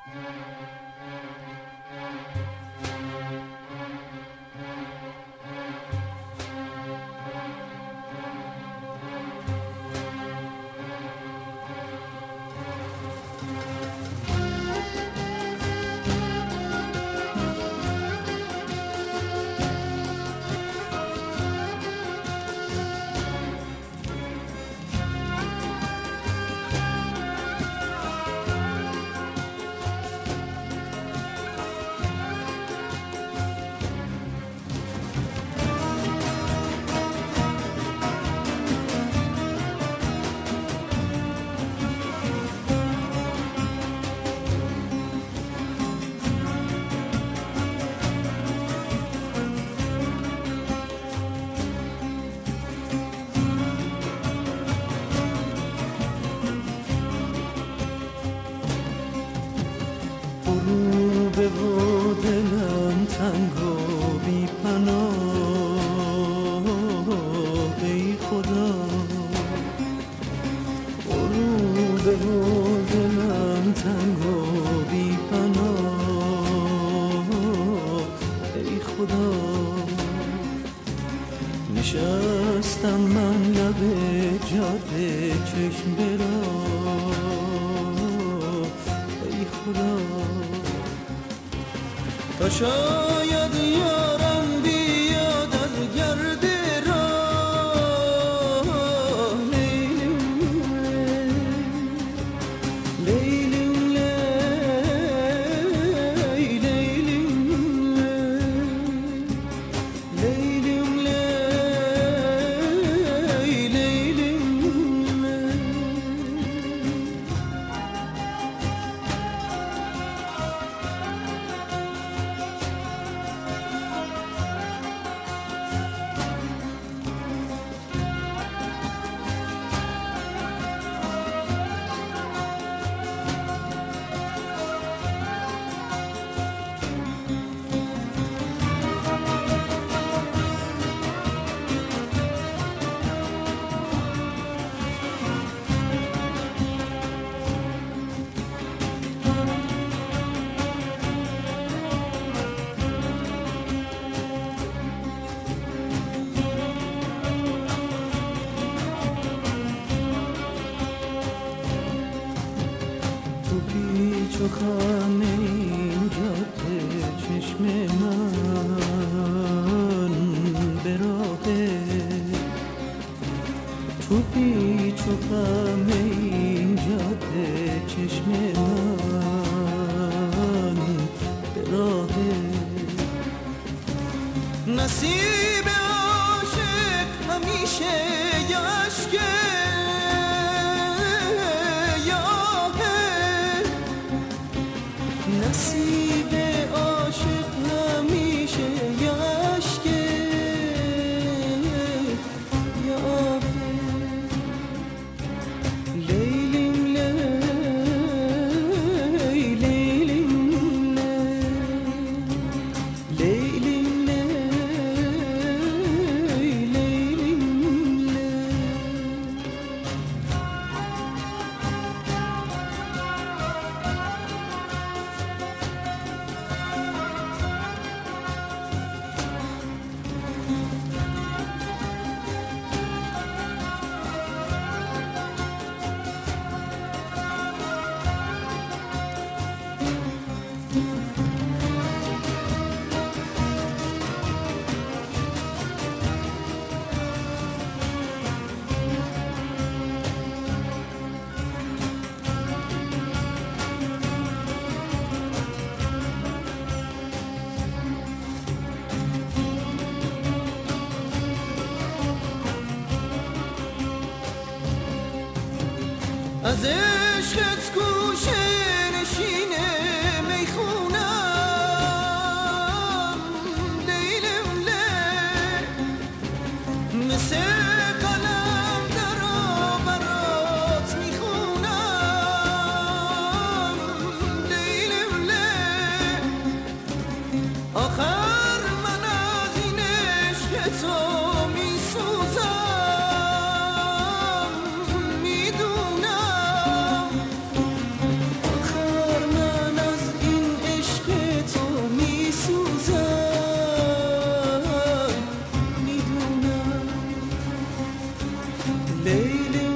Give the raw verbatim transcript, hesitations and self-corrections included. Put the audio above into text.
نشستم من لب جاده چشم برا ای خدا تا شاید یارم بیاد از گرد راه لیلیم لیلیم لیلیم تو خم این جاده چشم من به راهه تو پیچ و خم این جاده چشم من به راهه نصیب عاشق همیشه یاشکه نصیب عاشق همیشه یاشکه یا لیلیم لیلیم لیلیم از عشقت گوشه نشین میخونم لیلم لی مثل قلم درا برات میخونم لیلم لی آخر من از این عشق تو میسوزم لیلی